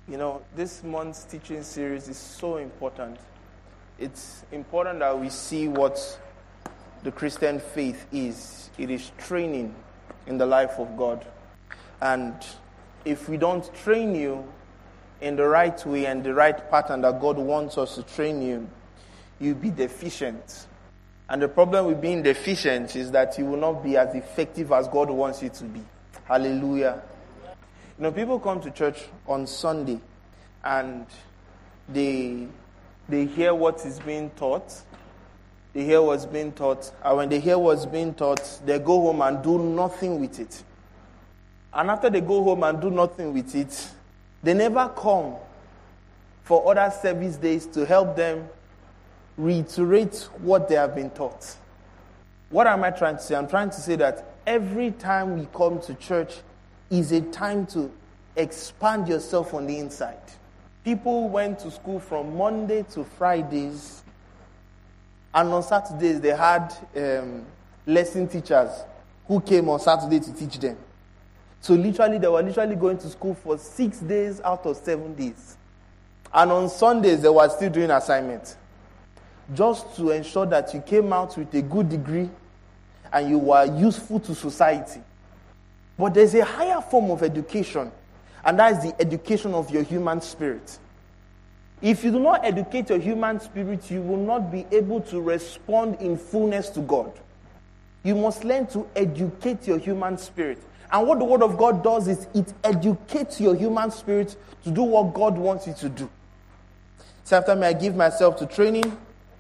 This month's teaching series is so important. It's important that we see what the Christian faith is. It is training in the life of God. And if we don't train you in the right way and the right pattern that God wants us to train you, you'll be deficient. And the problem with being deficient is that you will not be as effective as God wants you to be. Hallelujah. People come to church on Sunday and they hear what is being taught. They hear what's being taught. And when they hear what's being taught, they go home and do nothing with it. And after they go home and do nothing with it, they never come for other service days to help them reiterate what they have been taught. What am I trying to say? I'm trying to say that every time we come to church is a time to expand yourself on the inside. People went to school from Monday to Fridays, and on Saturdays they had lesson teachers who came on Saturday to teach them. So they were going to school for 6 days out of 7 days. And on Sundays they were still doing assignments, just to ensure that you came out with a good degree and you were useful to society. But there's a higher form of education, and that is the education of your human spirit. If you do not educate your human spirit, you will not be able to respond in fullness to God. You must learn to educate your human spirit. And what the Word of God does is it educates your human spirit to do what God wants you to do. So after me, I give myself to training,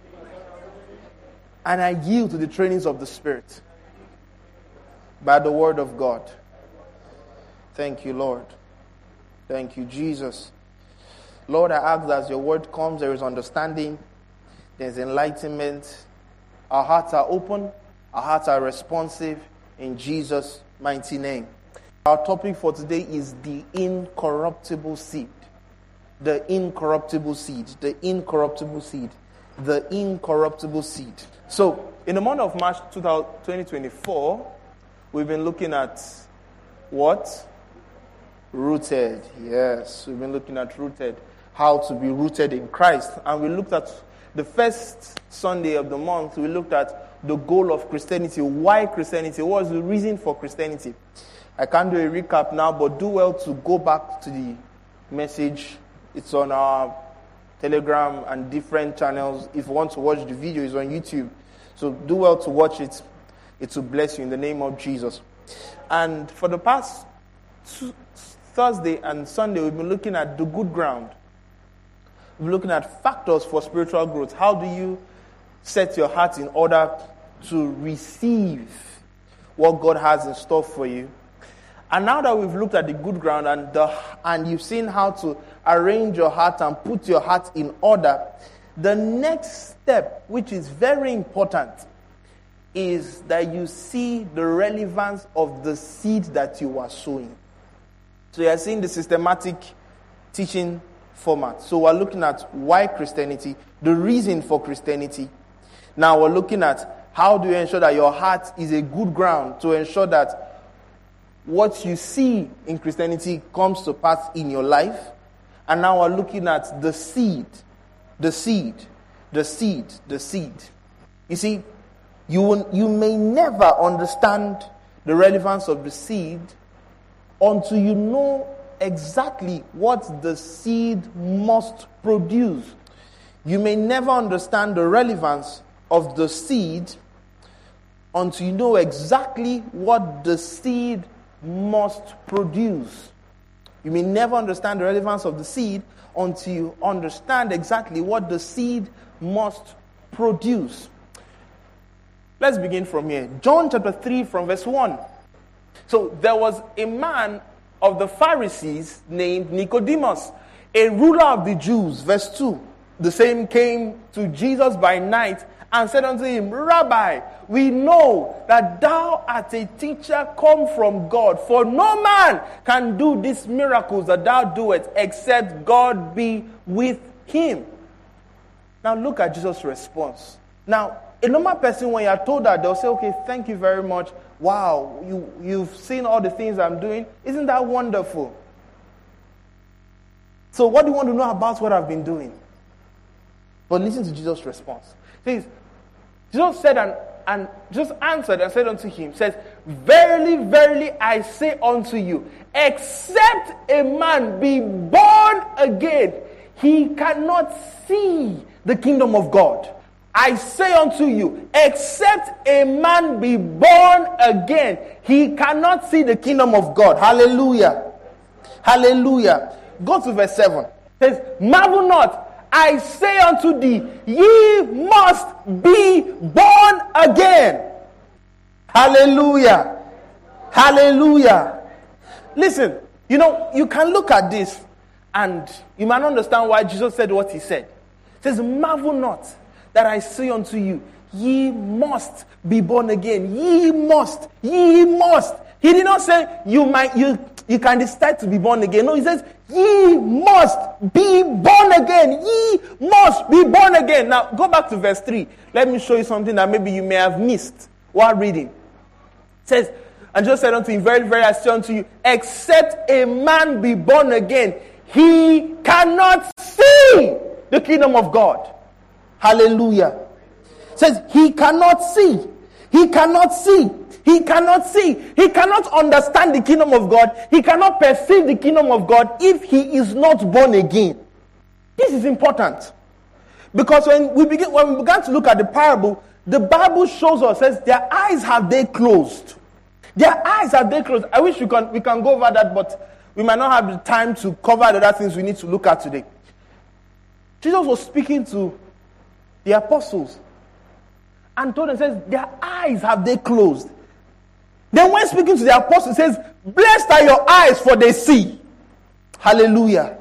and I yield to the trainings of the Spirit by the Word of God. Thank you, Lord. Thank you, Jesus. Lord, I ask that as your word comes, there is understanding, there's enlightenment. Our hearts are open, our hearts are responsive, in Jesus' mighty name. Our topic for today is the incorruptible seed. The incorruptible seed. The incorruptible seed. The incorruptible seed. So, in the month of March 2024, we've been looking at what? Rooted. Yes, we've been looking at rooted. How to be rooted in Christ. And we looked at the first Sunday of the month, we looked at the goal of Christianity. Why Christianity? What was the reason for Christianity? I can't do a recap now, but do well to go back to the message. It's on our Telegram and different channels. If you want to watch the video, it's on YouTube. So do well to watch it. It will bless you in the name of Jesus. And for the past Thursday and Sunday, we've been looking at the good ground. We've been looking at factors for spiritual growth. How do you set your heart in order to receive what God has in store for you? And now that we've looked at the good ground and you've seen how to arrange your heart and put your heart in order, the next step, which is very important, is that you see the relevance of the seed that you are sowing. So you are seeing the systematic teaching format. So we're looking at why Christianity, the reason for Christianity. Now we're looking at how do you ensure that your heart is a good ground to ensure that what you see in Christianity comes to pass in your life. And now we're looking at the seed. The seed. The seed. The seed. You see, you may never understand the relevance of the seed until you know exactly what the seed must produce. You may never understand the relevance of the seed until you know exactly what the seed must produce. You may never understand the relevance of the seed until you understand exactly what the seed must produce. Let's begin from here. John chapter 3 from verse 1. So there was a man of the Pharisees named Nicodemus, a ruler of the Jews. Verse 2. The same came to Jesus by night and said unto him, Rabbi, we know that thou art a teacher come from God, for no man can do these miracles that thou doest except God be with him. Now look at Jesus' response. Now, a normal person, when you are told that, they'll say, okay, thank you very much. Wow, you've seen all the things I'm doing. Isn't that wonderful? So what do you want to know about what I've been doing? But listen to Jesus' response. It says, Jesus said and just answered and said unto him, says, verily, verily, I say unto you, except a man be born again, he cannot see the kingdom of God. I say unto you, except a man be born again, he cannot see the kingdom of God. Hallelujah. Hallelujah. Go to verse 7. It says, marvel not, I say unto thee, ye must be born again. Hallelujah. Hallelujah. Listen, you can look at this and you might understand why Jesus said what he said. It says, marvel not that I say unto you, ye must be born again. Ye must. Ye must. He did not say you can decide to be born again. No, he says, ye must be born again. Ye must be born again. Now, go back to verse 3. Let me show you something that maybe you may have missed while reading. It says, and Jesus said unto him, very, very, I say unto you, except a man be born again, he cannot see the kingdom of God. Hallelujah. It says, he cannot see. He cannot see. He cannot see. He cannot understand the kingdom of God. He cannot perceive the kingdom of God if he is not born again. This is important. Because when we began to look at the parable, the Bible shows us, says, their eyes have they closed. Their eyes have they closed. I wish we can go over that, but we might not have the time to cover the other things we need to look at today. Jesus was speaking to the apostles and told them, says, their eyes have they closed. Then when speaking to the apostles, says, blessed are your eyes for they see. Hallelujah.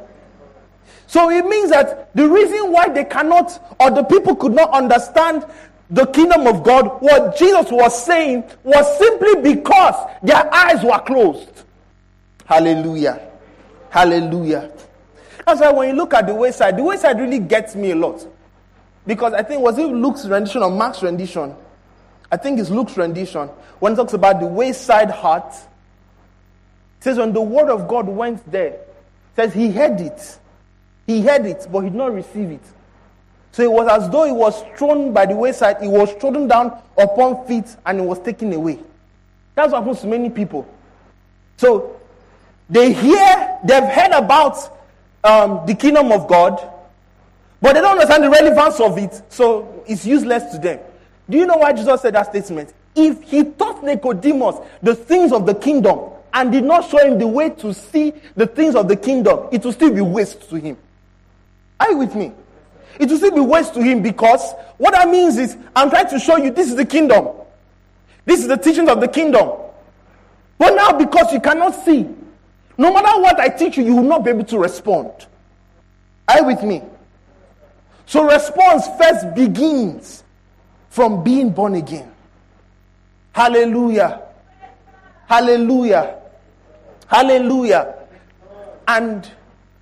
So it means that the reason why they cannot, or the people could not understand the kingdom of God, what Jesus was saying, was simply because their eyes were closed. Hallelujah. Hallelujah. That's why when you look at the wayside really gets me a lot. Because I think, was it Luke's rendition or Mark's rendition? I think it's Luke's rendition. When it talks about the wayside hut, it says when the word of God went there, it says he heard it. He heard it, but he did not receive it. So it was as though it was thrown by the wayside. It was trodden down upon feet and it was taken away. That's what happens to many people. So they've heard about the kingdom of God, but they don't understand the relevance of it, so it's useless to them. Do you know why Jesus said that statement? If he taught Nicodemus the things of the kingdom and did not show him the way to see the things of the kingdom, it will still be waste to him. Are you with me? It will still be waste to him, because what that means is I'm trying to show you this is the kingdom. This is the teachings of the kingdom. But now because you cannot see, no matter what I teach you, you will not be able to respond. Are you with me? So response first begins from being born again. Hallelujah. Hallelujah. Hallelujah. And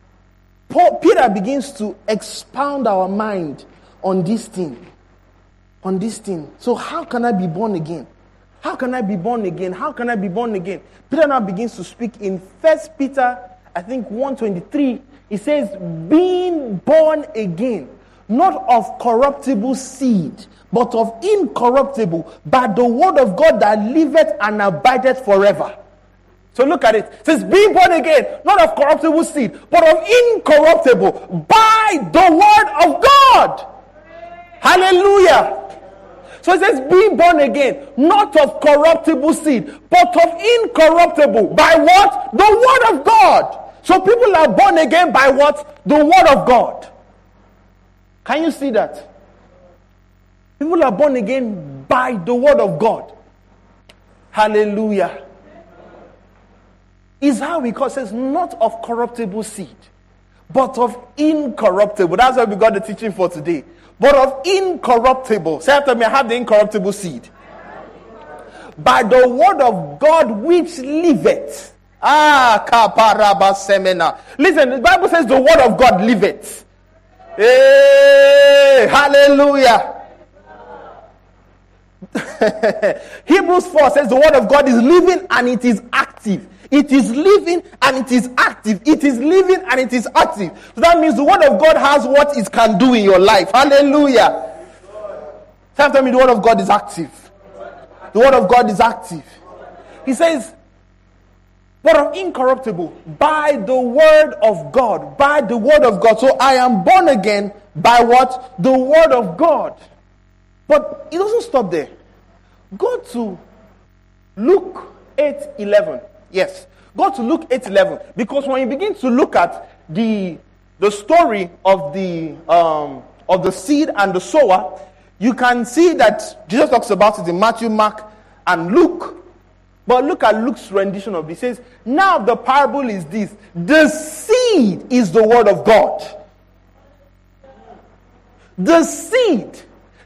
Peter begins to expound our mind on this thing. On this thing. So how can I be born again? How can I be born again? How can I be born again? Peter now begins to speak in 1 Peter, I think 1:23. He says, being born again, not of corruptible seed, but of incorruptible, by the word of God that liveth and abideth forever. So look at it. It says, being born again, not of corruptible seed, but of incorruptible, by the word of God. Hallelujah. So it says, being born again, not of corruptible seed, but of incorruptible, by what? The word of God. So people are born again by what? The word of God. Can you see that? People are born again by the word of God. Hallelujah. Is how we call it, says not of corruptible seed, but of incorruptible. That's why we got the teaching for today. But of incorruptible. Say after me, I have the incorruptible seed. By the word of God which liveth. Kaparaba semena. Listen, the Bible says the word of God liveth. Hey, hallelujah. Hebrews 4 says the word of God is living and it is active. It is living and it is active. It is living and it is active. So that means the word of God has what it can do in your life. Hallelujah. Tell me the word of God is active. The word of God is active. He says, but I'm incorruptible by the word of God. By the word of God. So I am born again by what? The word of God. But it doesn't stop there. Go to Luke 8:11. Yes. Go to Luke 8:11. Because when you begin to look at the story of the seed and the sower, you can see that Jesus talks about it in Matthew, Mark, and Luke. But look at Luke's rendition of this. It says, now the parable is this. The seed is the word of God. The seed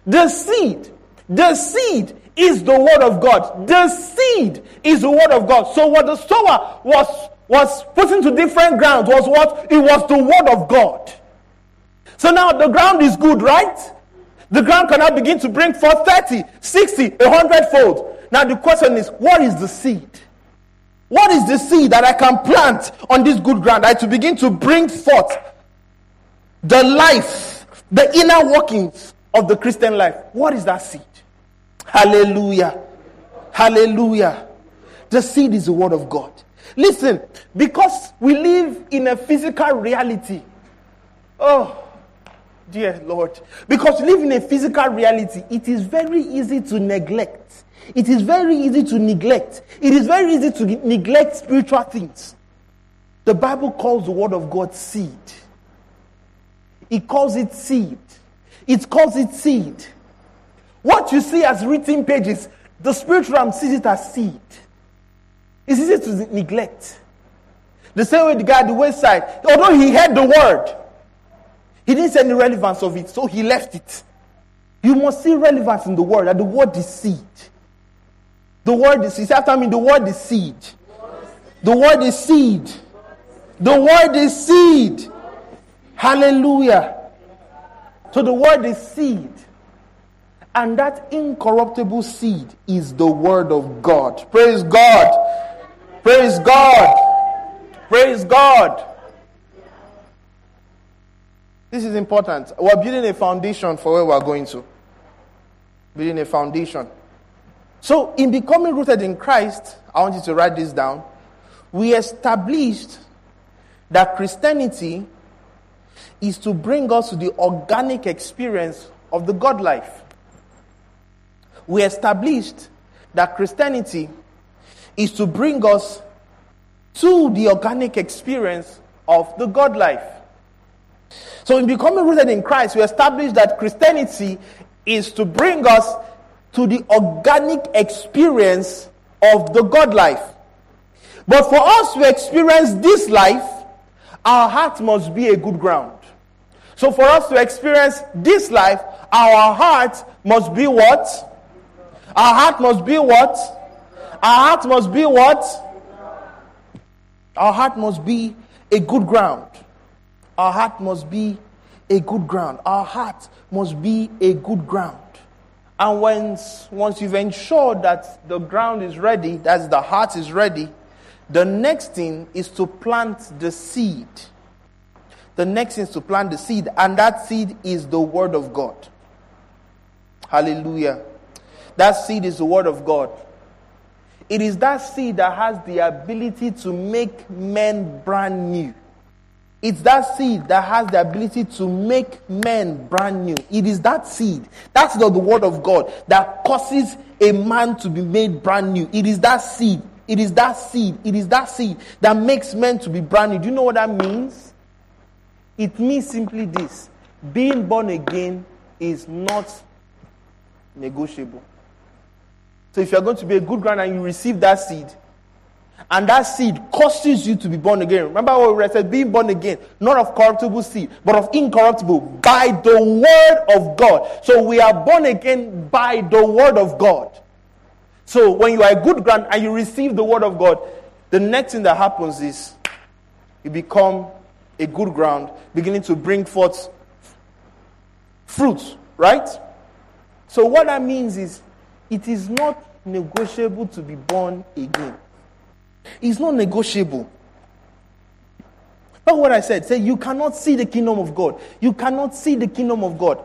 is the word of God. The seed is the word of God. So what the sower was put into different grounds was what? It was the word of God. So now the ground is good, right? The ground can now begin to bring forth 30, 60, 100-fold. Now the question is, what is the seed? What is the seed that I can plant on this good ground to begin to bring forth the life, the inner workings of the Christian life? What is that seed? Hallelujah. Hallelujah. The seed is the word of God. Listen, because we live in a physical reality. Oh, dear Lord. Because we live in a physical reality, it is very easy to neglect. It is very easy to neglect. It is very easy to neglect spiritual things. The Bible calls the word of God seed. It calls it seed. It calls it seed. What you see as written pages, the spiritual realm sees it as seed. It's easy to neglect. The same way the guy at the wayside, although he heard the word, he didn't see any relevance of it, so he left it. You must see relevance in the word, that the word is seed. The word is seed. After me, the word is seed. The word is seed. The word is seed. Hallelujah. So the word is seed. And that incorruptible seed is the word of God. Praise God. Praise God. Praise God. This is important. We're building a foundation for where we're going to. Building a foundation. So, in becoming rooted in Christ, I want you to write this down. We established that Christianity is to bring us to the organic experience of the God life. We established that Christianity is to bring us to the organic experience of the God life. So in becoming rooted in Christ, we established that Christianity is to bring us to the organic experience of the God life. But for us to experience this life, our heart must be a good ground. So for us to experience this life, our heart must be what? Our heart must be what? Our heart must be what? Our heart must be a good ground. Our heart must be a good ground. Our heart must be a good ground. And once you've ensured that the ground is ready, that the heart is ready, the next thing is to plant the seed. The next thing is to plant the seed, and that seed is the word of God. Hallelujah. That seed is the word of God. It is that seed that has the ability to make men brand new. It's that seed that has the ability to make men brand new. It is that seed. That's the word of God that causes a man to be made brand new. It is that seed. It is that seed. It is that seed that makes men to be brand new. Do you know what that means? It means simply this. Being born again is not negotiable. So if you're going to be a good ground and you receive that seed, and that seed causes you to be born again. Remember what we said, being born again, not of corruptible seed, but of incorruptible, by the word of God. So we are born again by the word of God. So when you are a good ground and you receive the word of God, the next thing that happens is you become a good ground, beginning to bring forth fruits, right? So what that means is, it is not negotiable to be born again. It's not negotiable. That's what I said. Say, you cannot see the kingdom of God. You cannot see the kingdom of God.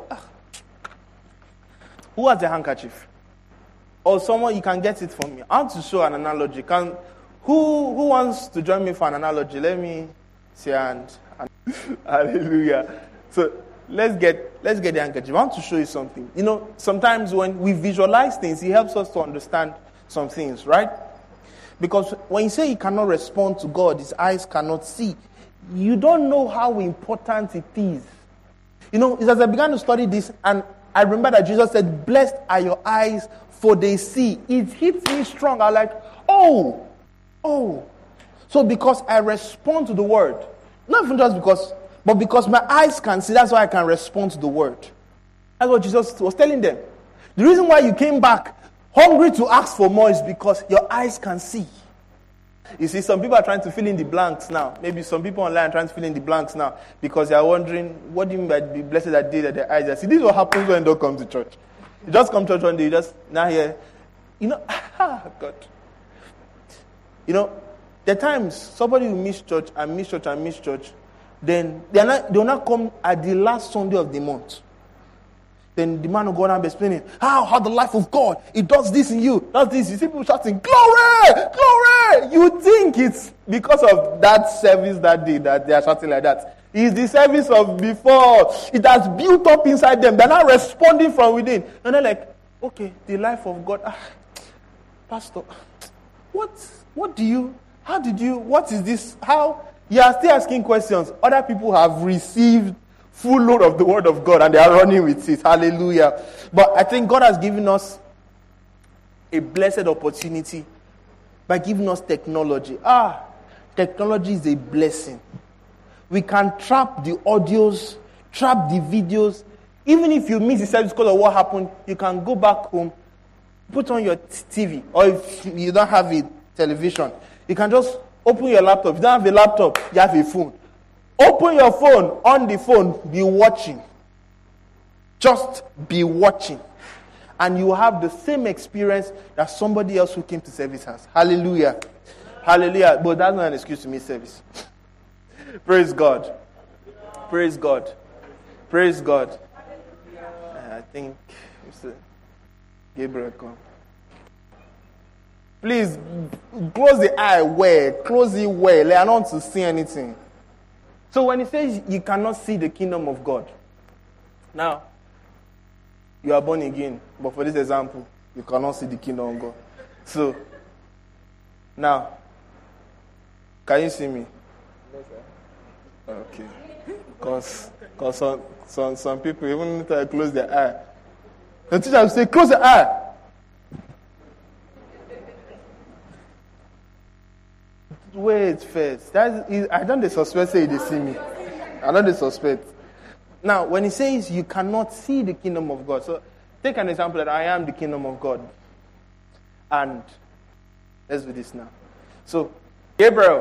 Who has a handkerchief? Or someone, you can get it for me. I want to show an analogy. Who wants to join me for an analogy? Let me see a hand. Hallelujah. So let's get the handkerchief. I want to show you something. You know, sometimes when we visualize things, it helps us to understand some things, right? Because when you say he cannot respond to God, his eyes cannot see, you don't know how important it is. You know, it's as I began to study this, and I remember that Jesus said, blessed are your eyes, for they see. It hits me strong. I'm like, oh. So because I respond to the word, not even just because, but because my eyes can see, that's why I can respond to the word. That's what Jesus was telling them. The reason why you came back hungry to ask for more is because your eyes can see. You see, some people are trying to fill in the blanks now. Maybe some people online are trying to fill in the blanks now because they are wondering, what do you mean by be blessed that day that their eyes are see? This is what happens when you don't come to church. You just come to church one day, you just now here. You know, God. You know, there are times somebody will miss church, then they will not come at the last Sunday of the month. Then the man will go on and be explaining how the life of God, it does this in you, does this. You see people shouting, glory, glory. You think it's because of that service that day that they are shouting like that. It's the service of before. It has built up inside them. They're not responding from within. And they're like, okay, the life of God. Pastor, what is this? How? You are still asking questions. Other people have received full load of the word of God and they are running with it. Hallelujah. But I think God has given us a blessed opportunity by giving us technology. Technology is a blessing. We can trap the audios, trap the videos. Even if you miss the service because of what happened, you can go back home, put on your TV, or if you don't have a television, you can just open your laptop. If you don't have a laptop, you have a phone. Open your phone, on the phone, be watching. Just be watching. And you will have the same experience that somebody else who came to service has. Hallelujah. Hallelujah. But that's not an excuse to miss service. Praise God. Praise God. Praise God. I think Mr. Gabriel come. Please, close the eye well. Close it well. I don't want to see anything. So when he says you cannot see the kingdom of God, now, you are born again, but for this example, you cannot see the kingdom of God. So, now, can you see me? Okay. Because some people, even if I close their eye, the teacher will say, close the eye. Wait first. I don't suspect say they see me. I don't suspect. Now, when he says you cannot see the kingdom of God, so take an example that I am the kingdom of God. And let's do this now. So, Gabriel,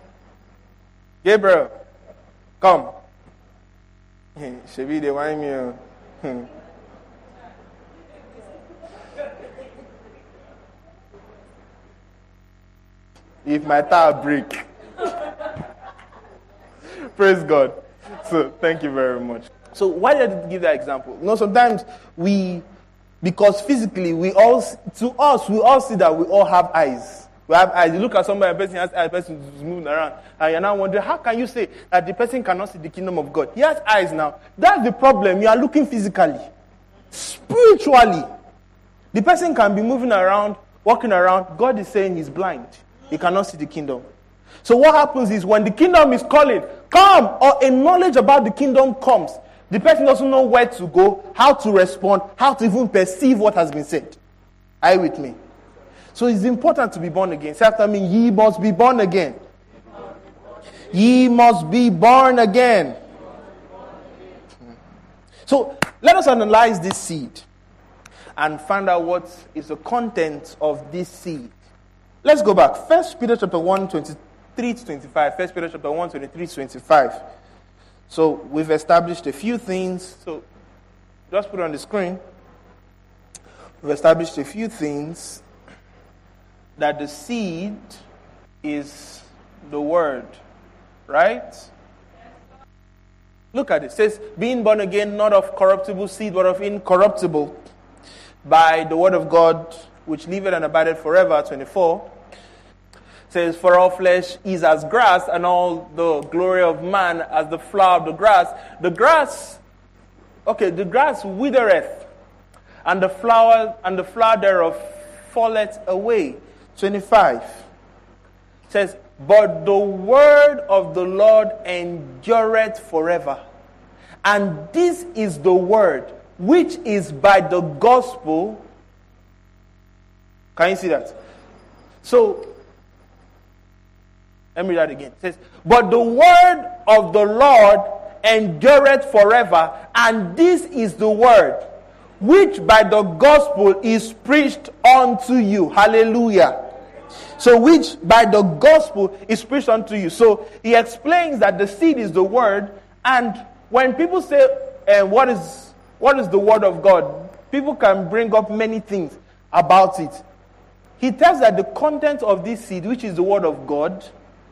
come. Shebi, they want me. If my tire break. Praise God. So, thank you very much. So, why did I give that example? You know, sometimes because physically, we all see that we all have eyes. We have eyes. You look at somebody, a person has eyes, a person is moving around, and you're now wondering, how can you say that the person cannot see the kingdom of God? He has eyes now. That's the problem. You are looking physically. Spiritually, the person can be moving around, walking around. God is saying he's blind. He cannot see the kingdom. So what happens is when the kingdom is calling, come, or a knowledge about the kingdom comes, the person doesn't know where to go, how to respond, how to even perceive what has been said. Are you with me? So it's important to be born again. Say after me, ye must be born again. Ye must be born again. So let us analyze this seed and find out what is the content of this seed. Let's go back. 1 Peter chapter 1, 23 to 25. 1 Peter chapter 1, 23 to 25. So we've established a few things. So just put it on the screen. We've established a few things that the seed is the word, right? Look at it. It says, being born again, not of corruptible seed, but of incorruptible, by the word of God, which liveth and abideth forever. 24. It says, for all flesh is as grass, and all the glory of man as the flower of the grass. The grass withereth, and the flower thereof falleth away. 25. It says, but the word of the Lord endureth forever. And this is the word which is by the gospel. Can you see that? So, let me read that again. It says, but the word of the Lord endureth forever, and this is the word which by the gospel is preached unto you. Hallelujah. So which by the gospel is preached unto you. So he explains that the seed is the word, and when people say, what is the word of God? People can bring up many things about it. He tells that the content of this seed, which is the word of God,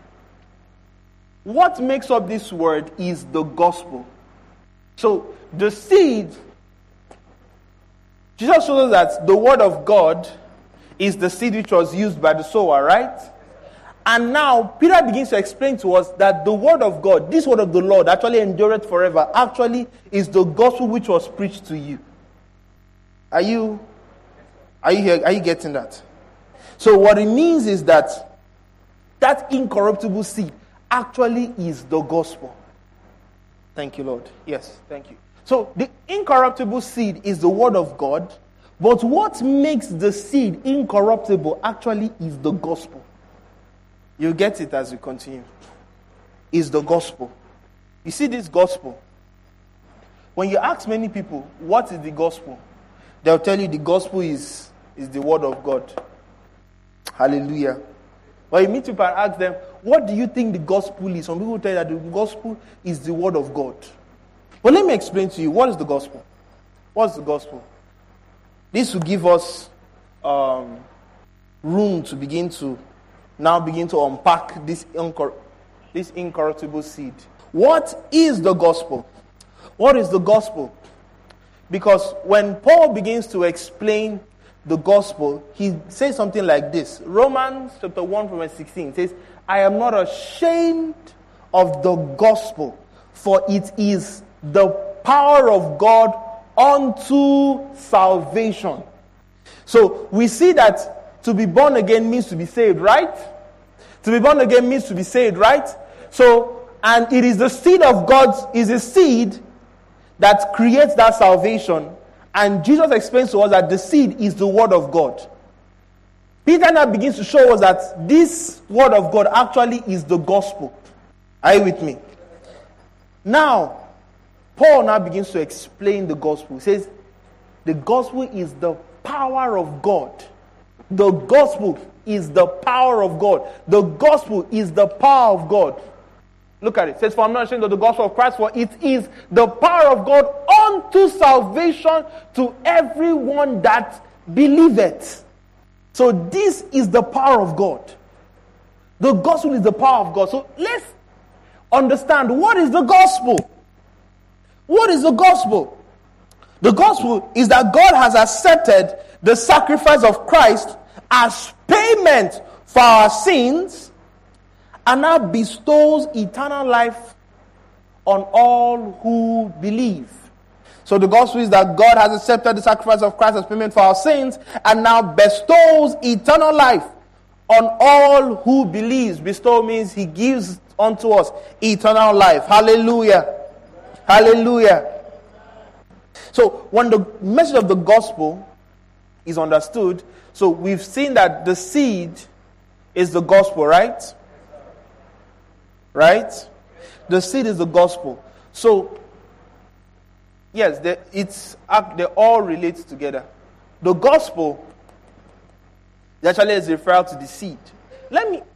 what makes up this word is the gospel. So the seed, Jesus shows us that the word of God is the seed which was used by the sower, right? And now Peter begins to explain to us that the word of God, this word of the Lord, actually endureth forever, actually is the gospel which was preached to you. Are you here? Are you getting that? So what it means is that incorruptible seed actually is the gospel. Thank you, Lord. Yes, thank you. So the incorruptible seed is the word of God, but what makes the seed incorruptible actually is the gospel. You'll get it as we continue. Is the gospel. You see this gospel? When you ask many people, what is the gospel? They'll tell you the gospel is the word of God. Hallelujah. When you meet people and ask them, what do you think the gospel is? Some people tell you that the gospel is the word of God. But let me explain to you, what is the gospel? What's the gospel? This will give us room to begin to unpack this incorruptible seed. What is the gospel? What is the gospel? Because when Paul begins to explain the gospel, he says something like this. Romans chapter 1 from verse 16 says, I am not ashamed of the gospel, for it is the power of God unto salvation. So we see that to be born again means to be saved, right? To be born again means to be saved, right? So, and it is the seed of God, is a seed that creates that salvation. And Jesus explains to us that the seed is the word of God. Peter now begins to show us that this word of God actually is the gospel. Are you with me? Now, Paul now begins to explain the gospel. He says, the gospel is the power of God. The gospel is the power of God. The gospel is the power of God. Look at it. It says, for I'm not ashamed of the gospel of Christ, for it is the power of God unto salvation to everyone that believeth. So this is the power of God. The gospel is the power of God. So let's understand, what is the gospel? What is the gospel? The gospel is that God has accepted the sacrifice of Christ as payment for our sins, and now bestows eternal life on all who believe. So the gospel is that God has accepted the sacrifice of Christ as payment for our sins, and now bestows eternal life on all who believes. Bestow means he gives unto us eternal life. Hallelujah. Hallelujah. So when the message of the gospel is understood, so we've seen that the seed is the gospel, right? Right? The seed is the gospel. So, yes, they all relate together. The gospel actually is referred to the seed. Let me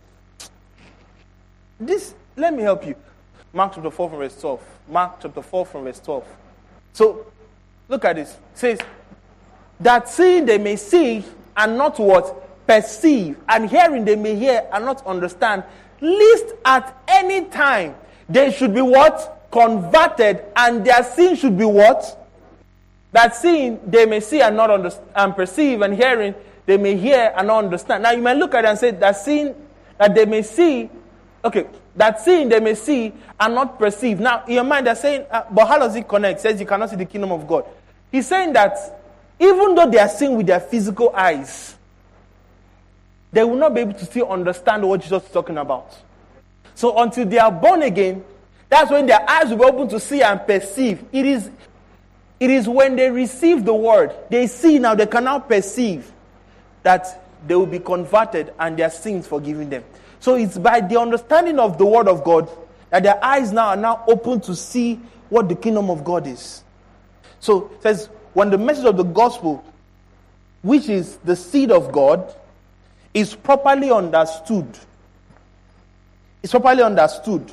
help you. Mark chapter 4 from verse 12. Mark chapter 4 from verse 12. So, look at this. It says, that seeing they may see and not what? perceive, and hearing they may hear and not understand, lest at any time they should be what? Converted, and their sin should be what? That seeing they may see and not understand, and perceive, and hearing they may hear and not understand. Now you might look at it and say that seeing that they may see, okay, that seeing they may see and not perceive. Now in your mind they're saying, but how does it connect? It says you cannot see the kingdom of God. He's saying that even though they are seeing with their physical eyes, they will not be able to still understand what Jesus is talking about. So until they are born again, that's when their eyes will be open to see and perceive. It is when they receive the word, they see now, they can now perceive that they will be converted and their sins forgiven them. So it's by the understanding of the word of God that their eyes now are now open to see what the kingdom of God is. So it says, when the message of the gospel, which is the seed of God, is properly understood. It's properly understood.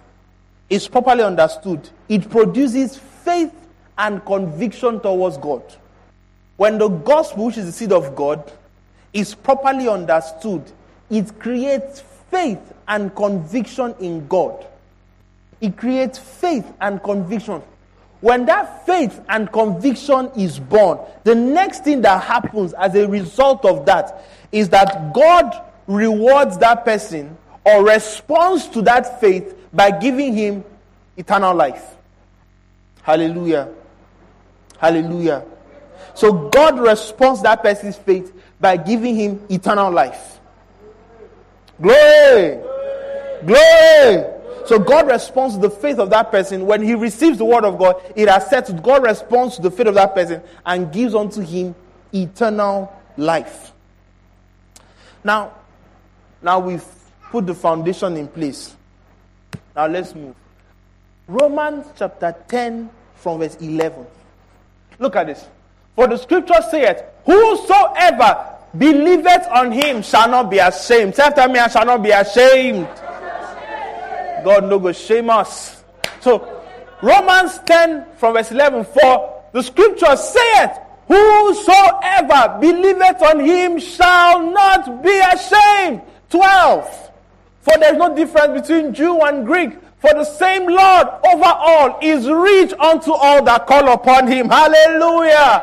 It produces faith and conviction towards God. When the gospel, which is the seed of God, is properly understood, it creates faith and conviction in God. It creates faith and conviction. When that faith and conviction is born, the next thing that happens as a result of that is that God rewards that person or responds to that faith by giving him eternal life. Hallelujah. Hallelujah. So God responds to that person's faith by giving him eternal life. Glory. Glory. So God responds to the faith of that person. When he receives the word of God, it has settled. God responds to the faith of that person and gives unto him eternal life. Now we've put the foundation in place. Now let's move. Romans chapter 10 from verse 11. Look at this. For the scripture saith, whosoever believeth on him shall not be ashamed. Say after me, I shall not be ashamed. God no go shame us. So Romans 10 from verse 11. For the scripture saith, whosoever believeth on him shall not be ashamed. 12. For there is no difference between Jew and Greek. For the same Lord over all is rich unto all that call upon him. Hallelujah.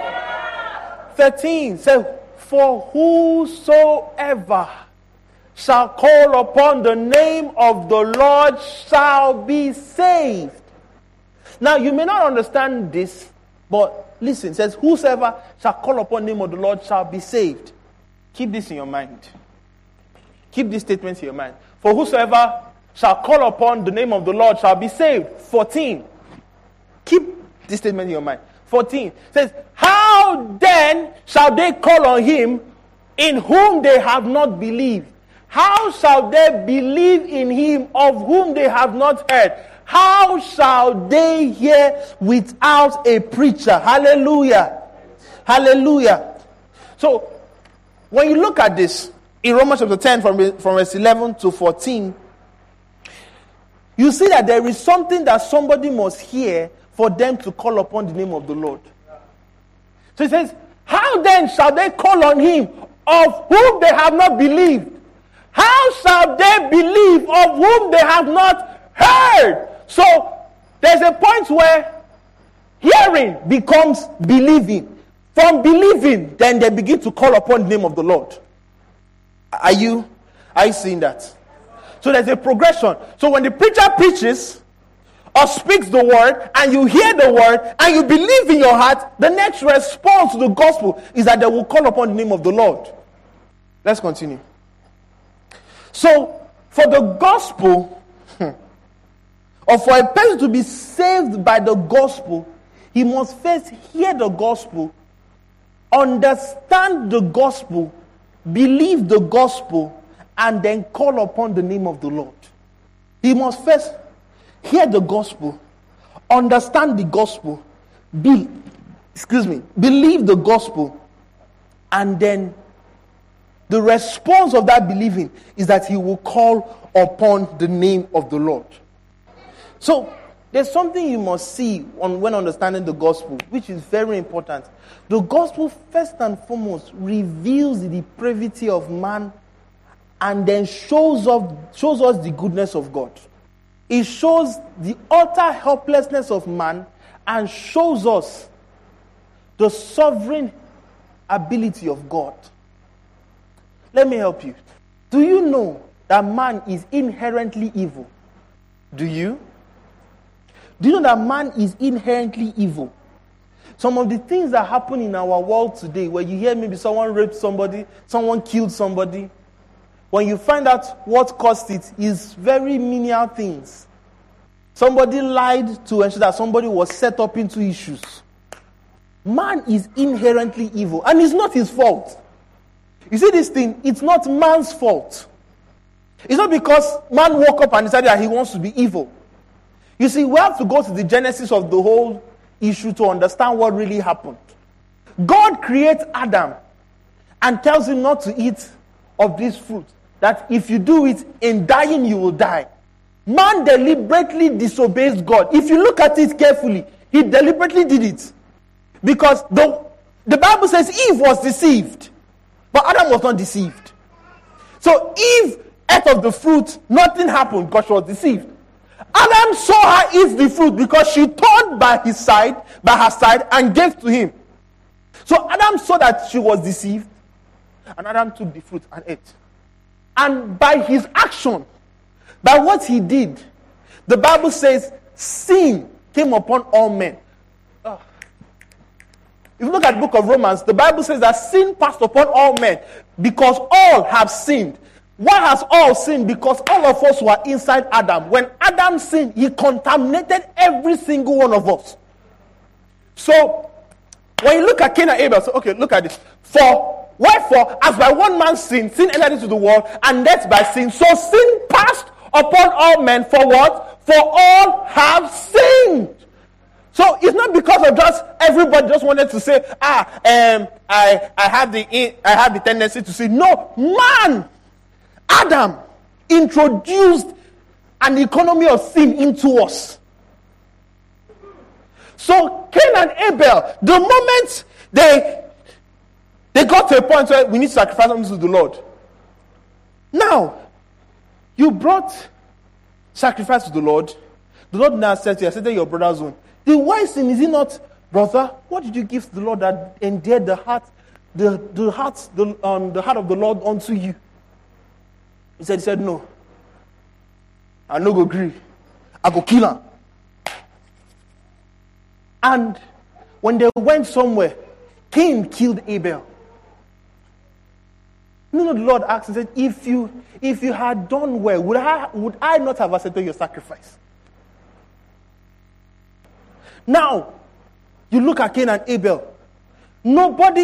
13 says, for whosoever shall call upon the name of the Lord shall be saved. Now you may not understand this, but listen, it says, whosoever shall call upon the name of the Lord shall be saved. Keep this in your mind. Keep this statement in your mind. For whosoever shall call upon the name of the Lord shall be saved. 14. Keep this statement in your mind. 14 says, how then shall they call on him in whom they have not believed? How shall they believe in him of whom they have not heard? How shall they hear without a preacher? Hallelujah. Hallelujah. So, when you look at this, in Romans chapter 10 from verse 11 to 14, you see that there is something that somebody must hear for them to call upon the name of the Lord. So it says, how then shall they call on him of whom they have not believed? How shall they believe of whom they have not heard? So there's a point where hearing becomes believing. From believing, then they begin to call upon the name of the Lord. Are you seeing that? So there's a progression. So when the preacher preaches or speaks the word and you hear the word and you believe in your heart, the next response to the gospel is that they will call upon the name of the Lord. Let's continue. So for the gospel, or for a person to be saved by the gospel, he must first hear the gospel, understand the gospel, believe the gospel, and then call upon the name of the Lord. He must first hear the gospel, understand the gospel, believe the gospel, and then the response of that believing is that he will call upon the name of the Lord. So, There's something you must see when understanding the gospel, which is very important. The gospel, first and foremost, reveals the depravity of man and then shows us the goodness of God. It shows the utter helplessness of man and shows us the sovereign ability of God. Let me help you. Do you know that man is inherently evil? Do you? Do you know that man is inherently evil? Some of the things that happen in our world today, where you hear maybe someone raped somebody, someone killed somebody, when you find out what caused it, is very menial things. Somebody lied to ensure that somebody was set up into issues. Man is inherently evil, and it's not his fault. You see this thing, it's not man's fault. It's not because man woke up and decided that he wants to be evil. You see, we have to go to the genesis of the whole issue to understand what really happened. God creates Adam and tells him not to eat of this fruit. That if you do it, in dying you will die. Man deliberately disobeys God. If you look at it carefully, he deliberately did it. Because the Bible says Eve was deceived, but Adam was not deceived. So Eve ate of the fruit, nothing happened because she was deceived. Adam saw her eat the fruit because she turned by her side, and gave to him. So Adam saw that she was deceived, and Adam took the fruit and ate. And by his action, by what he did, the Bible says sin came upon all men. If you look at the book of Romans, the Bible says that sin passed upon all men because all have sinned. Why has all sinned? Because all of us were inside Adam. When Adam sinned, he contaminated every single one of us. So, when you look at Cain and Abel, so okay, look at this. Wherefore, as by one man's sin entered into the world, and death by sin, so sin passed upon all men for what? For all have sinned. So it's not because of just everybody just wanted to say, I have the tendency to sin. No, man, Adam introduced an economy of sin into us. So Cain and Abel, the moment they got to a point where we need to sacrifice something to the Lord. Now, you brought sacrifice to the Lord. The Lord now said to you, accepted your brother's own. The wise thing, is it not, brother, what did you give to the Lord that endeared the heart of the Lord unto you? He said, no. I no go agree. I go kill him. And when they went somewhere, Cain killed Abel. No, the Lord asked and said, if you had done well, would I not have accepted your sacrifice? Now, you look at Cain and Abel. Nobody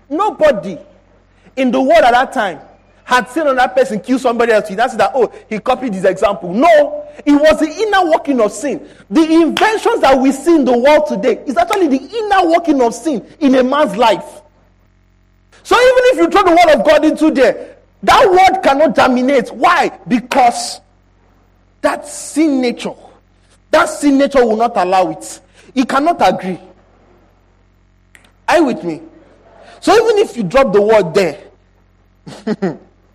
in the world at that time had seen another person kill somebody else. That's that, he copied his example. No, it was the inner working of sin. The inventions that we see in the world today is actually the inner working of sin in a man's life. So even if you throw the word of God into there, that word cannot germinate. Why? Because that sin nature will not allow it. It cannot agree. Are you with me? So even if you drop the word there,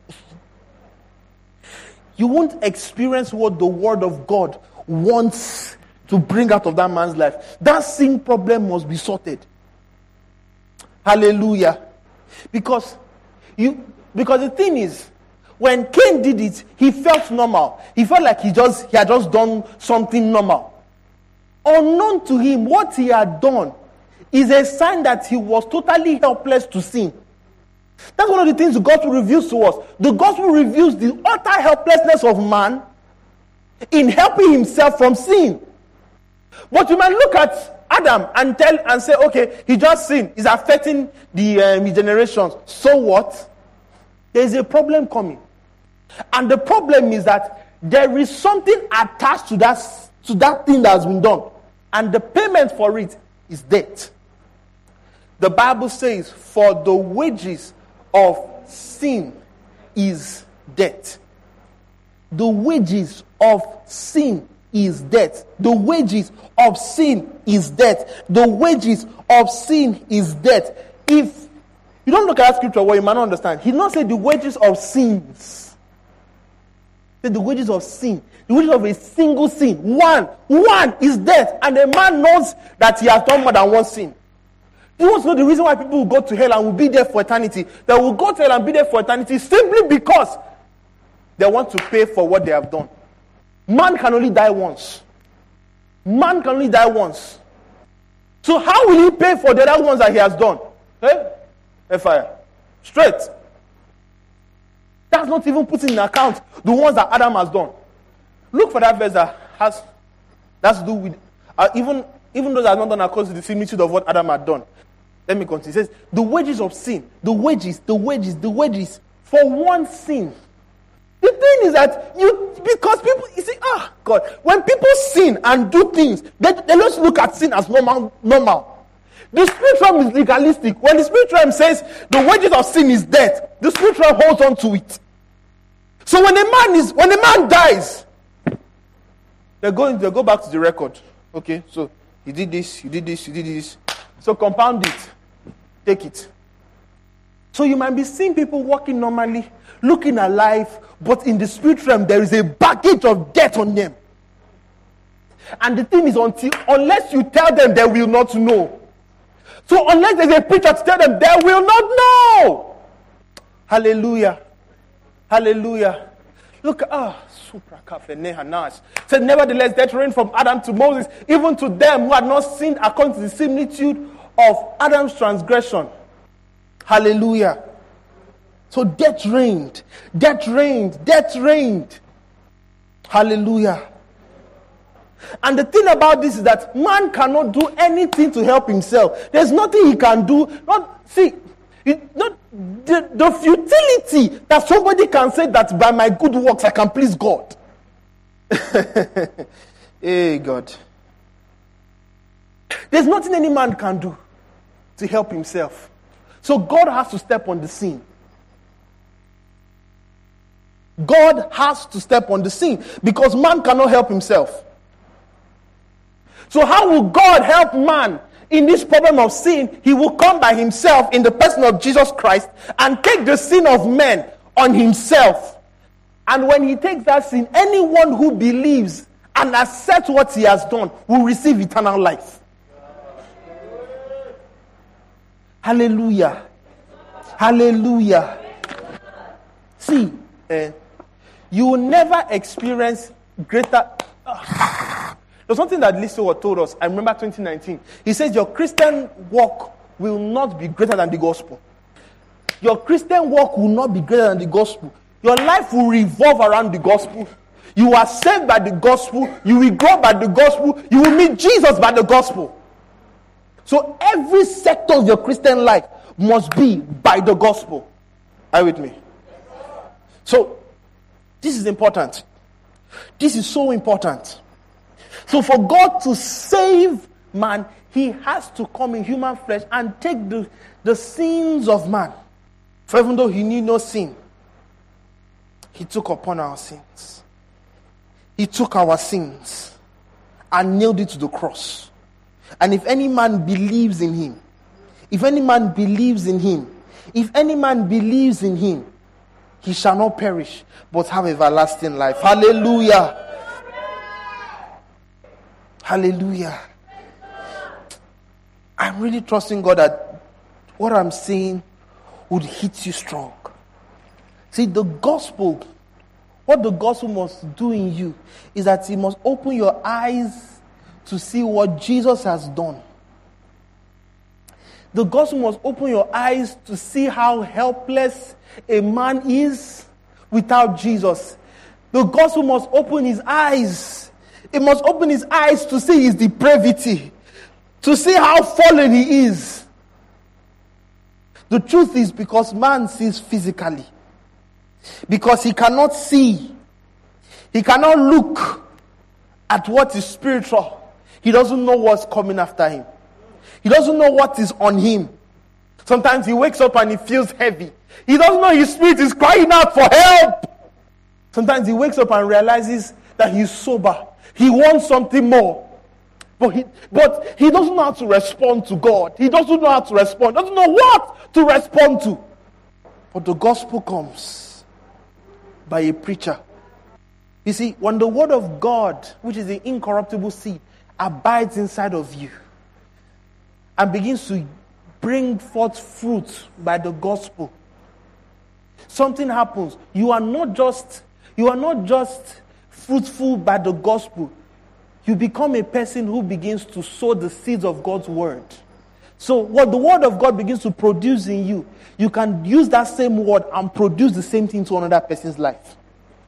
you won't experience what the word of God wants to bring out of that man's life. That sin problem must be sorted. Hallelujah. Because the thing is, when Cain did it, he felt normal. He felt like he had just done something normal. Unknown to him, what he had done is a sign that he was totally helpless to sin. That's one of the things the gospel reveals to us. The gospel reveals the utter helplessness of man in helping himself from sin. But you might look at Adam and say, okay, he just sinned. It's affecting the generations. So what? There's a problem coming. And the problem is that there is something attached to that thing that has been done. And the payment for it is death. The Bible says, for the wages of sin is death. The wages of sin is death. The wages of sin is death. The wages of sin is death. If you don't look at that scripture, well, you might not understand. He did not say the wages of sins. He said the wages of sin. The wages of a single sin. One is death. And a man knows that he has done more than one sin. You want to know the reason why people will go to hell and will be there for eternity? They will go to hell and be there for eternity simply because they want to pay for what they have done. Man can only die once. Man can only die once. So how will he pay for the other ones that he has done? Fire. Straight. That's not even putting in account the ones that Adam has done. Look for that verse that has to do with even those that are not done according to the similitude of what Adam had done. Let me continue. It says, the wages of sin, the wages, for one sin. The thing is that because people, you see, God, when people sin and do things, they just look at sin as normal. The spiritual is legalistic. When the spiritual says the wages of sin is death, the spiritual holds on to it. So when a man dies, they go back to the record. Okay, so you did this. So compound it. Take it. So you might be seeing people walking normally, looking alive, but in the spirit realm, there is a baggage of death on them. And the thing is, unless you tell them, they will not know. So unless there's a preacher to tell them, they will not know. Hallelujah. Hallelujah. Look, said, nevertheless, death reigned from Adam to Moses, even to them who had not sinned according to the similitude of Adam's transgression. Hallelujah. So death reigned. Hallelujah. And the thing about this is that man cannot do anything to help himself. There's nothing he can do. The futility that somebody can say that by my good works I can please God. Hey, God. There's nothing any man can do to help himself. So God has to step on the scene. God has to step on the scene because man cannot help himself. So how will God help man in this problem of sin? He will come by himself in the person of Jesus Christ and take the sin of men on himself. And when he takes that sin, anyone who believes and accepts what he has done will receive eternal life. Hallelujah. Hallelujah. See, you will never experience greater... There's something that Lisa told us. I remember 2019. He says your Christian walk will not be greater than the gospel. Your Christian walk will not be greater than the gospel. Your life will revolve around the gospel. You are saved by the gospel. You will grow by the gospel. You will meet Jesus by the gospel. So every sector of your Christian life must be by the gospel. Are you with me? So, this is important. This is so important. So for God to save man, he has to come in human flesh and take the sins of man. For even though he knew no sin, he took upon our sins. He took our sins and nailed it to the cross. And if any man believes in him, he shall not perish, but have everlasting life. Hallelujah. Hallelujah. I'm really trusting God that what I'm saying would hit you strong. See, the gospel, what the gospel must do in you is that it must open your eyes to see what Jesus has done. The gospel must open your eyes to see how helpless a man is without Jesus. The gospel must open his eyes. It must open his eyes to see his depravity, to see how fallen he is. The truth is because man sees physically. Because he cannot see. He cannot look at what is spiritual. He doesn't know what's coming after him. He doesn't know what is on him. Sometimes he wakes up and he feels heavy. He doesn't know his spirit is crying out for help. Sometimes he wakes up and realizes that he's sober. He wants something more. But he doesn't know how to respond to God. He doesn't know how to respond. Doesn't know what to respond to. But the gospel comes by a preacher. You see, when the word of God, which is the incorruptible seed, abides inside of you and begins to bring forth fruit by the gospel, something happens. You are not just fruitful by the gospel. You become a person who begins to sow the seeds of God's word. So what the word of God begins to produce in you, you can use that same word and produce the same thing to another person's life.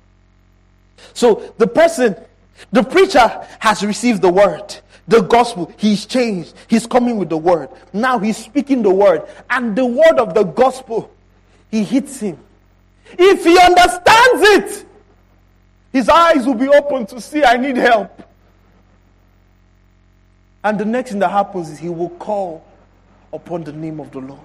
So the preacher has received the word, the gospel. He's changed. He's coming with the word. Now he's speaking the word. And the word of the gospel, he hits him. If he understands it, his eyes will be open to see, I need help. And the next thing that happens is he will call upon the name of the Lord.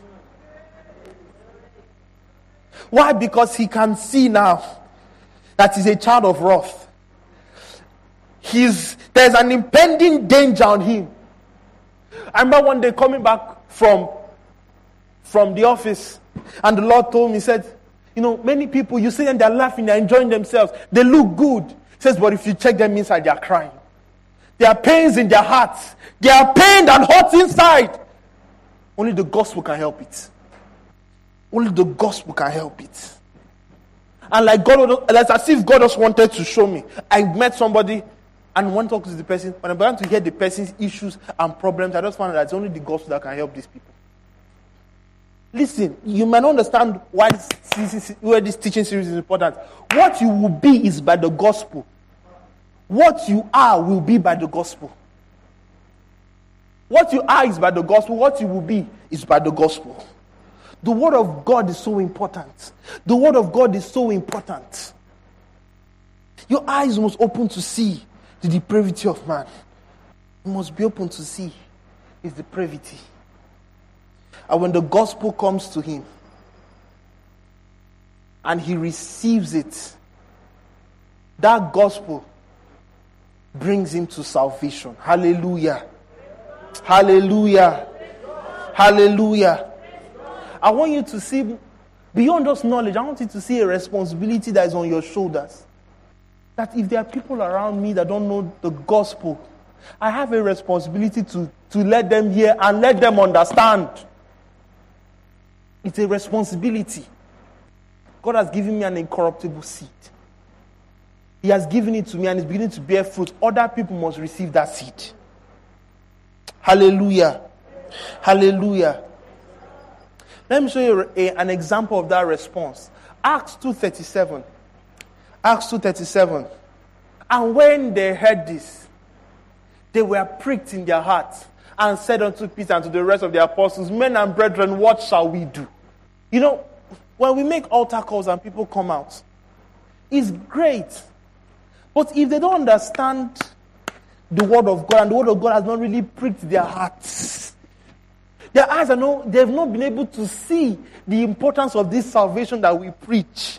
Why? Because he can see now that he's a child of wrath. There's an impending danger on him. I remember one day coming back from the office, and the Lord told me, he said, many people, you see them, they're laughing, they're enjoying themselves, they look good. He says, but if you check them inside, they're crying. There are pains in their hearts. They are pained and hurt inside. Only the gospel can help it. Only the gospel can help it. And like as if God just wanted to show me. I met somebody and want to talk to the person. When I began to hear the person's issues and problems, I just found out that it's only the gospel that can help these people. Listen, you might not understand why this teaching series is important. What you will be is by the gospel. What you are will be by the gospel. What you are is by the gospel. What you will be is by the gospel. The word of God is so important. The word of God is so important. Your eyes must open to see the depravity of man. You must be open to see his depravity. And when the gospel comes to him and he receives it, that gospel brings him to salvation. Hallelujah. Hallelujah. Hallelujah. I want you to see, beyond just knowledge, I want you to see a responsibility that is on your shoulders. That if there are people around me that don't know the gospel, I have a responsibility to let them hear and let them understand. It's a responsibility. God has given me an incorruptible seed. He has given it to me and it's beginning to bear fruit. Other people must receive that seed. Hallelujah. Hallelujah. Let me show you an example of that response. Acts 2:37. Acts 2:37. And when they heard this, they were pricked in their hearts and said unto Peter and to the rest of the apostles, men and brethren, what shall we do? When we make altar calls and people come out, it's great. But if they don't understand the word of God, and the word of God has not really pricked their hearts, their eyes they've not been able to see the importance of this salvation that we preach.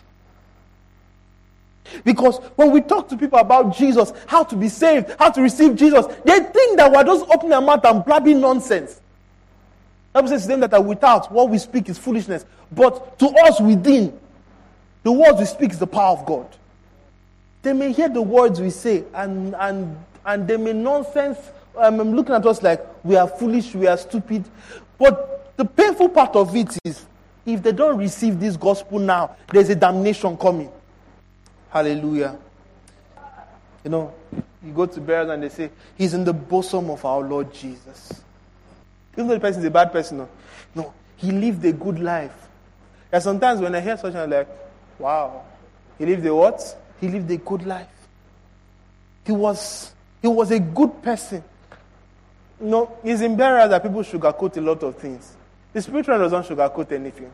Because when we talk to people about Jesus, how to be saved, how to receive Jesus, they think that we're just opening our mouth and blabbing nonsense. The Bible says to them that are without, what we speak is foolishness. But to us within, the words we speak is the power of God. They may hear the words we say and they may nonsense, looking at us like we are foolish, we are stupid. But the painful part of it is, if they don't receive this gospel now, there's a damnation coming. Hallelujah. You go to burials and they say, he's in the bosom of our Lord Jesus. Even though the person is a bad person, no, he lived a good life. And sometimes when I hear such, I'm like, wow, he lived a what? He lived a good life. He was a good person. It's in burials that people sugarcoat a lot of things. The spiritual doesn't sugarcoat anything.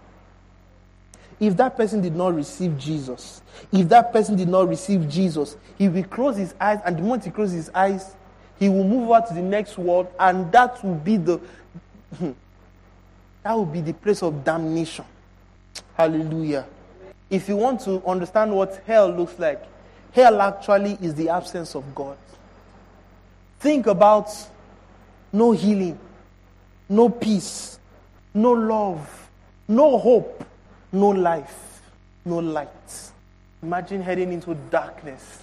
If that person did not receive Jesus, he will close his eyes, and the moment he closes his eyes, he will move over to the next world, and that will be the place of damnation. Hallelujah. If you want to understand what hell looks like, Hell actually is the absence of God. Think about no healing, no peace, no love, no hope, no life, no light. Imagine heading into darkness.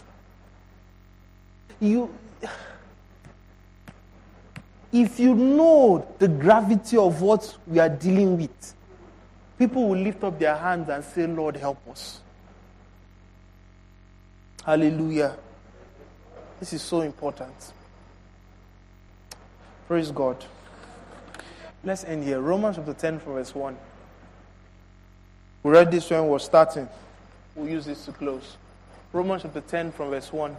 If you know the gravity of what we are dealing with, people will lift up their hands and say, Lord, help us. Hallelujah. This is so important. Praise God. Let's end here. Romans chapter 10 from verse 1. We read this when we were starting. We'll use this to close. Romans chapter 10 from verse 1.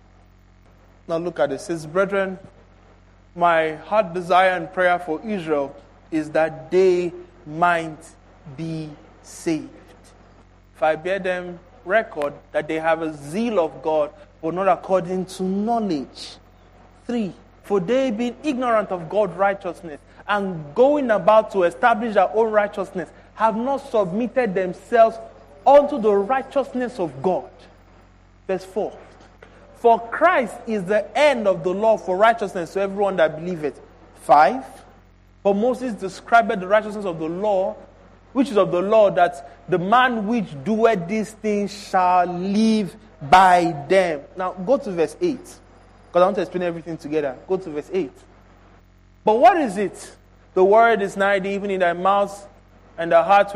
Now look at it. It says, brethren, my heart desire and prayer for Israel is that they might be saved. If I bear them record that they have a zeal of God, but not according to knowledge. 3, for they being ignorant of God's righteousness and going about to establish their own righteousness, have not submitted themselves unto the righteousness of God. Verse 4. For Christ is the end of the law for righteousness to everyone that believeth. 5. For Moses described the righteousness of the law, which is of the law, that the man which doeth these things shall live by them. Now go to verse 8. Because I want to explain everything together. Go to verse 8. But what is it? The word is nigh thee, even in thy mouth and the heart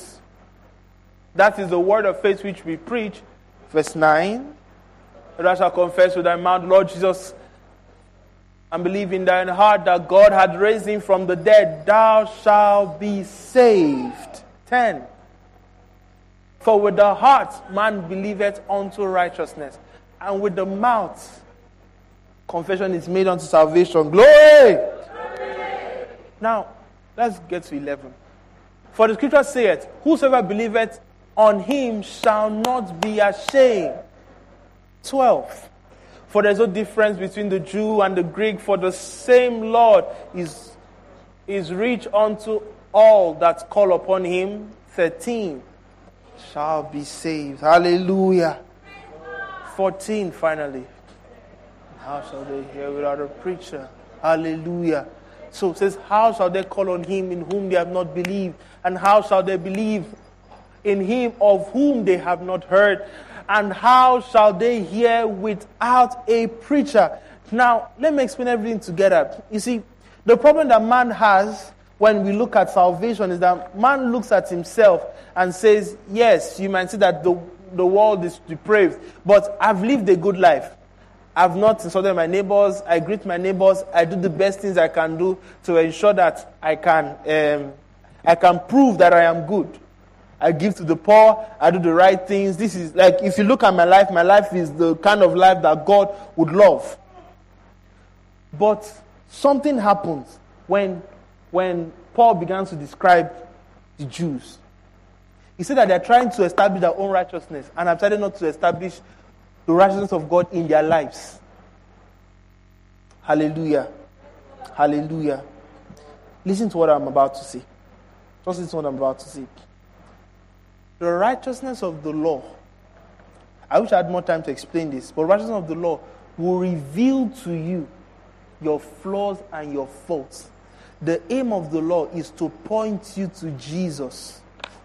that is the word of faith which we preach. Verse 9. Thou shalt confess with thy mouth, Lord Jesus, and believe in thine heart that God had raised him from the dead, thou shalt be saved. 10. For with the heart man believeth unto righteousness, and with the mouth confession is made unto salvation. Glory! Now, let's get to 11. For the scripture saith, whosoever believeth on him shall not be ashamed. 12. For there is no difference between the Jew and the Greek, for the same Lord is rich unto all that call upon him. 13. Shall be saved. Hallelujah. 14, finally. How shall they hear without a preacher? Hallelujah. So it says, how shall they call on him in whom they have not believed? And how shall they believe in him of whom they have not heard? And how shall they hear without a preacher? Now, let me explain everything together. You see, the problem that man has when we look at salvation is that man looks at himself and says, yes, you might see that the world is depraved, but I've lived a good life. I've not insulted my neighbors. I greet my neighbors. I do the best things I can do to ensure that I can prove that I am good. I give to the poor. I do the right things. This is like, if you look at my life is the kind of life that God would love. But something happens when Paul began to describe the Jews. He said that they're trying to establish their own righteousness and have decided not to establish the righteousness of God in their lives. Hallelujah. Hallelujah. Listen to what I'm about to say. Just listen to what I'm about to say. The righteousness of the law, I wish I had more time to explain this, but righteousness of the law will reveal to you your flaws and your faults. The aim of the law is to point you to Jesus.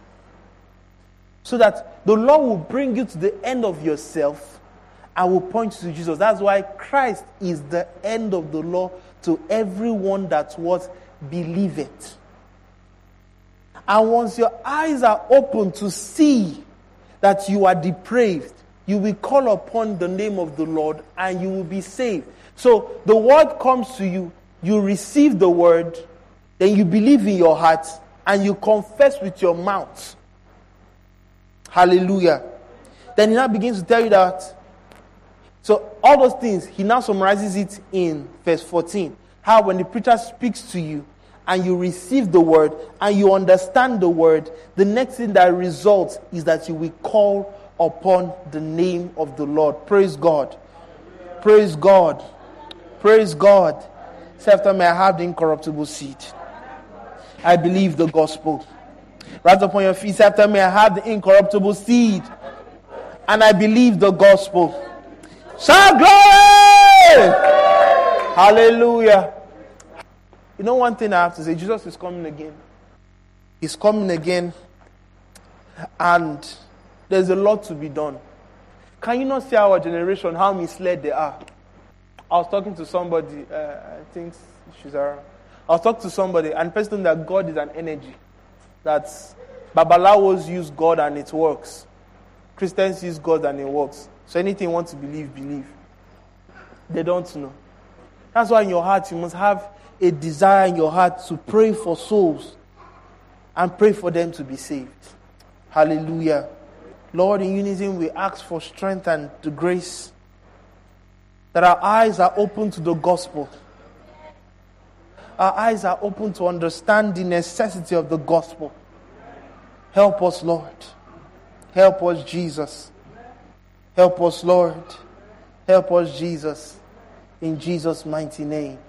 So that the law will bring you to the end of yourself and will point you to Jesus. That's why Christ is the end of the law to everyone that was believeth. And once your eyes are open to see that you are depraved, you will call upon the name of the Lord and you will be saved. So the word comes to you, you receive the word, then you believe in your heart, and you confess with your mouth. Hallelujah. Then he now begins to tell you that. So all those things, he now summarizes it in verse 14. How when the preacher speaks to you, and you receive the word, and you understand the word, the next thing that results is that you will call upon the name of the Lord. Praise God. Praise God. Praise God. Say after me, I have the incorruptible seed. I believe the gospel. Rise upon your feet. Say after me, I have the incorruptible seed. And I believe the gospel. Shout glory! Hallelujah. You know one thing I have to say, Jesus is coming again. He's coming again. And there's a lot to be done. Can you not see our generation, how misled they are? I was talking to somebody, I think she's around. I was talking to somebody, and the person told me that God is an energy. That Babalawos use God and it works. Christians use God and it works. So anything you want to believe, believe. They don't know. That's why in your heart, you must have a desire in your heart to pray for souls and pray for them to be saved. Hallelujah. Lord, in unison, we ask for strength and the grace that our eyes are open to the gospel. Our eyes are open to understand the necessity of the gospel. Help us, Lord. Help us, Jesus. Help us, Lord. Help us, Jesus. In Jesus' mighty name.